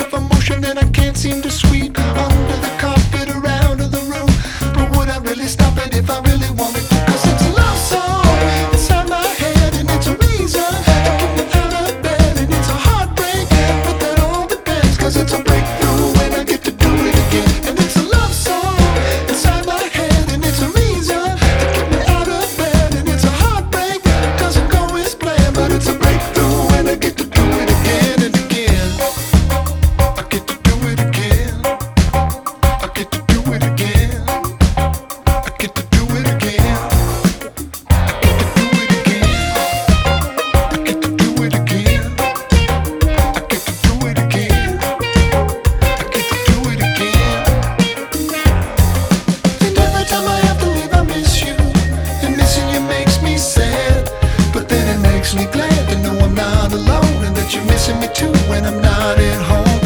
of emotion that I can't seem to sweep under the carpet or out of the room. But would I really stop it if I really wanted to? 'Cause it's a love song inside my head, and it's a reason to get me out of bed, and it's a heartbreak, but that all depends. 'Cause it's a breakthrough when I get to do it again. And it's a love song inside my head, and it's a reason to get me out of bed, and it's a heartbreak, 'cause I'm going plan, but it's a breakthrough when I get to do it again and again. I get to do it again. I get to do it again. I get to do it again. I get to do it again. I get to do it again. I get to do it again. And every time I have to leave, I miss you. And missing you makes me sad. But then it makes me glad to know I'm not alone, and that you're missing me too when I'm not at home.